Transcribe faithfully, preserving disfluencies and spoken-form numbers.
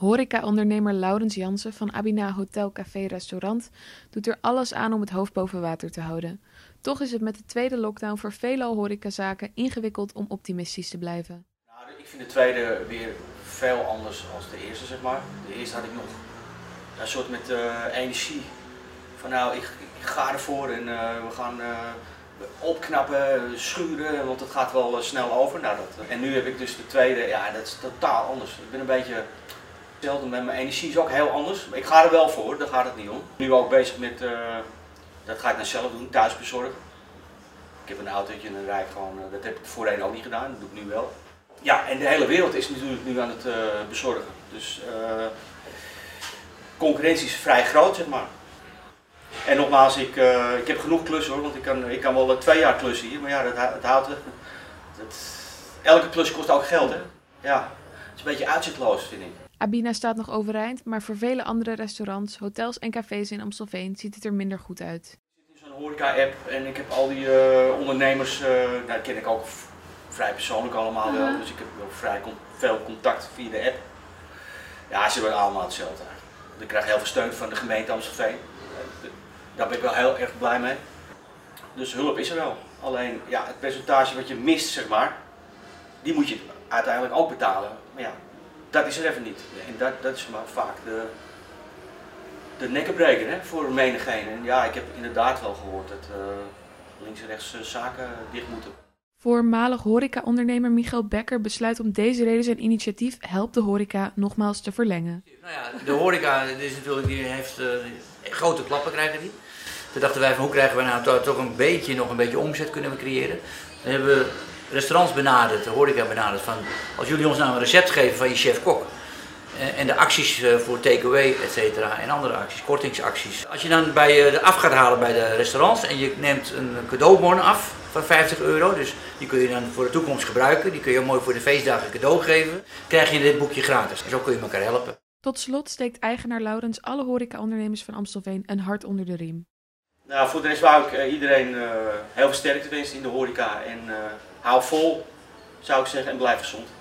Horeca-ondernemer Laurens Jansen van Abina Hotel Café Restaurant doet er alles aan om het hoofd boven water te houden. Toch is het met de tweede lockdown voor veelal horecazaken ingewikkeld om optimistisch te blijven. Nou, ik vind de tweede weer veel anders dan de eerste, zeg maar. De eerste had ik nog een soort met uh, energie. Van nou, ik, ik ga ervoor en uh, we gaan uh, opknappen, schuren, want het gaat wel uh, snel over. Nou, dat, en nu heb ik dus de tweede, ja, dat is totaal anders. Ik ben een beetje hetzelfde met mijn energie, is ook heel anders. Ik ga er wel voor, daar gaat het niet om. Nu ook bezig met, uh, dat ga ik nou zelf doen, thuis bezorgen. Ik heb een autootje en dan rijd ik gewoon, uh, dat heb ik voorheen ook niet gedaan, dat doe ik nu wel. Ja, en de hele wereld is natuurlijk nu aan het uh, bezorgen. Dus uh, concurrentie is vrij groot, zeg maar. En nogmaals, ik, uh, ik heb genoeg klussen hoor, want ik kan, ik kan wel twee jaar klussen hier, maar ja, dat, dat houdt. Dat, elke klus kost ook geld, hè? Ja, het is een beetje uitzichtloos, vind ik. Abina staat nog overeind, maar voor vele andere restaurants, hotels en cafés in Amstelveen ziet het er minder goed uit. Ik zit in zo'n horeca-app en ik heb al die uh, ondernemers, uh, nou, dat ken ik ook vrij persoonlijk allemaal wel, dus ik heb wel vrij con veel contact via de app. Ja, ze worden allemaal hetzelfde eigenlijk. Ik krijg heel veel steun van de gemeente Amstelveen. Daar ben ik wel heel erg blij mee. Dus hulp is er wel. Alleen ja, het percentage wat je mist, zeg maar, die moet je uiteindelijk ook betalen. Maar ja, dat is er even niet. En dat, dat is maar vaak de, de nekkenbreker, hè, voor menigeen. En ja, ik heb inderdaad wel gehoord dat uh, links en rechts uh, zaken dicht moeten. Voormalig horeca-ondernemer Michael Becker besluit om deze reden zijn initiatief Help de Horeca nogmaals te verlengen. Nou ja, de horeca is natuurlijk, die heeft uh, grote klappen krijgen die. Toen dachten wij van hoe krijgen we nou toch, toch een beetje, nog een beetje omzet kunnen we creëren. Dan hebben we restaurants benaderd, de horeca benaderd van als jullie ons nou een recept geven van je chef-kok. En de acties voor takeaway, et cetera, en andere acties, kortingsacties. Als je dan bij de af gaat halen bij de restaurants en je neemt een cadeaubon af van vijftig euro, dus die kun je dan voor de toekomst gebruiken, die kun je mooi voor de feestdagen cadeau geven, krijg je dit boekje gratis. En zo kun je elkaar helpen. Tot slot steekt eigenaar Laurens alle horeca-ondernemers van Amstelveen een hart onder de riem. Nou, voor de rest wou ik uh, iedereen uh, heel veel sterkte wensen in de horeca en uh, hou vol, zou ik zeggen, en blijf gezond.